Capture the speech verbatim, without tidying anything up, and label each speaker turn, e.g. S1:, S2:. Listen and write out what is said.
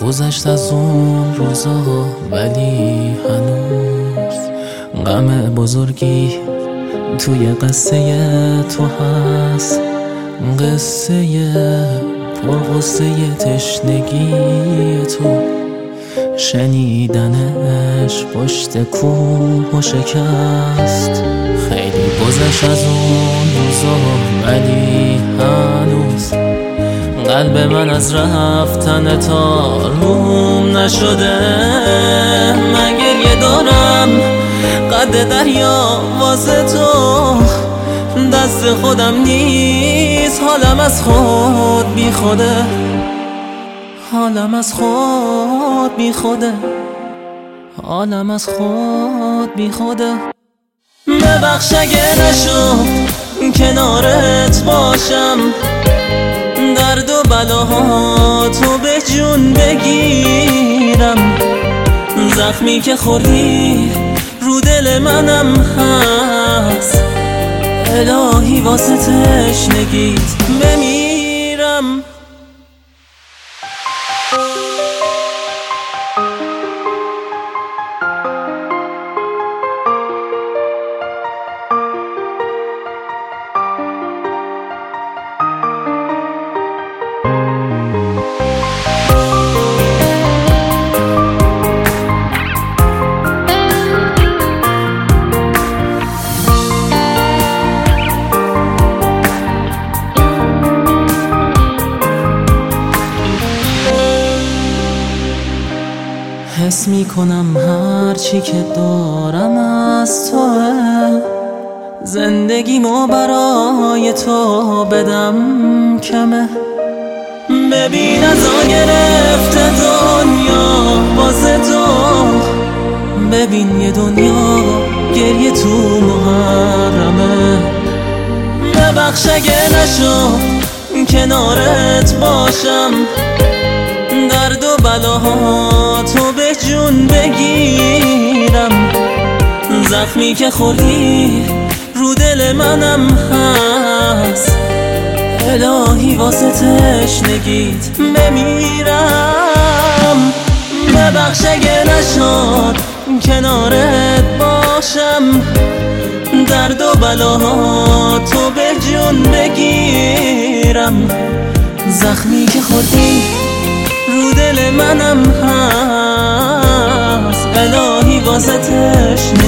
S1: گذشت از اون روزا ولی هنوز غم بزرگی توی قصه تو هست، قصه پرغصه تشنگی تو، شنیدنش پشت کوه و شکست. خیلی گذشت از اون روزا ولی هنوز قلب من از رفتن تا روم نشده. من گریه دارم قد دریا واسه تو، دست خودم نیست، حالم از خود بی خوده، حالم از خود بی خوده، حالم از خود بی خوده. ببخش اگه نشد کنارت باشم، درد و بلاهاتو به جون بگیرم، زخمی که خوردی رو دل منم هست، الهی واسه تشنگیت بمیرم. حس میکنم هر چی که دارم از توه، زندگیمو برای تو بدم کمه. ببین از آن گرفته دنیا واسه تو، ببین یه دنیا گریه تو محرمه. ببخش اگه نشد کنارت باشم، درد و بلاهاتو به جون بگیرم، زخمی که خوردی رو دل منم هست، الهی واسه تشنگیت بمیرم. ببخش اگه نشد کنارت باشم، درد و بلاهاتو به جون بگیرم، زخمی که خوردی رو دل منم هست، الهی واسه تشنگیت